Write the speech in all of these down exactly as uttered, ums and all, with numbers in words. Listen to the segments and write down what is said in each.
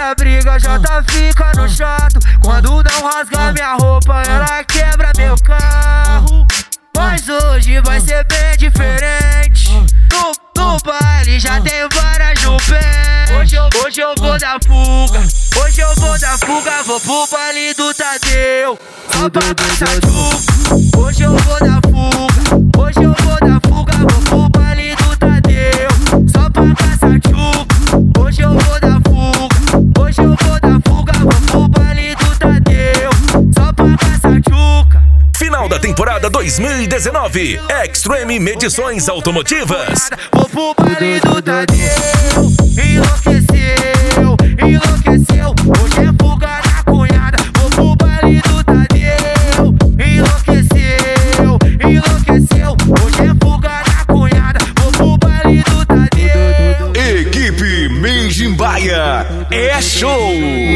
hora briga, Jota fica no chato. Quando não rasga minha roupa, ela quebra meu carro. Mas hoje vai ser bem diferente. No, no baile já tem várias no pé. Hoje eu, hoje eu vou dar fuga. Hoje eu vou dar fuga, vou pro baile do Tadeu. Só pra passar chuva. Hoje eu vou dar fuga. Hoje eu vou dar fuga, vou pro baile do Tadeu. Só pra passar chuva. Hoje eu vou dar fuga. Hoje eu vou dar fuga, vou pro baile do Tadeu. Só pra passar chuva. Final da temporada dois mil e dezenove, Extreme Medições Automotivas. Vou pro baile do Tadeu. Enlouqueceu, enlouqueceu. Hoje é fuga na cunhada. Vou pro baile do Tadeu. Enlouqueceu, enlouqueceu. Hoje é fuga na cunhada. Vou pro baile do Tadeu. Equipe Menjimbaia é show.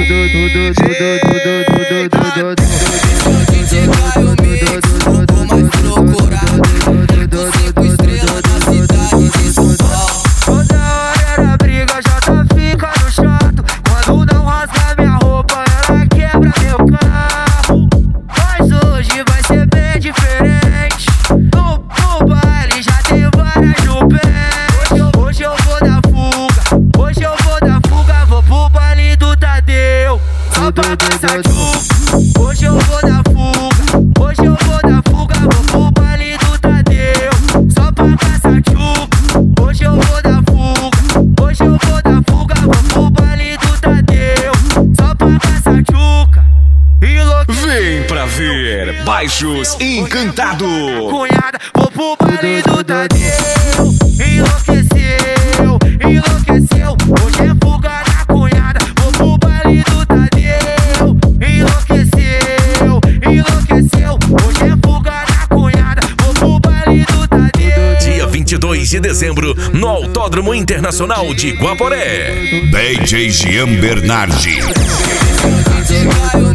Toda hora era briga, Jota fica no chato. Quando não rasga minha roupa, ela quebra meu carro. Mas hoje vai ser bem diferente. No, no baile já tem várias no pé. Hoje eu, hoje eu vou dar fuga. Hoje eu vou dar fuga, vou pro baile do Tadeu. Só pra passar chuva. Hoje eu vou dar fuga. Hoje eu vou dar fuga, vou pro baile do Tadeu. Só pra passar chuva. Hoje eu vou dar fuga. Hoje eu vou dar fuga, vou pro baile do Tadeu. Só pra passar chuca. Vem pra ver Baixos Encantado. Cunhada, vou pro baile do Tadeu. Enlouqueceu, enlouqueceu. Hoje é fuga na cunhada. Vou pro baile do Tadeu. Enlouqueceu, enlouqueceu. Hoje é fuga na cunhada. Vou pro baile do Tadeu. Dia vinte e dois de dezembro, no Autódromo Internacional de Guaporé. D J Jean Bernardi.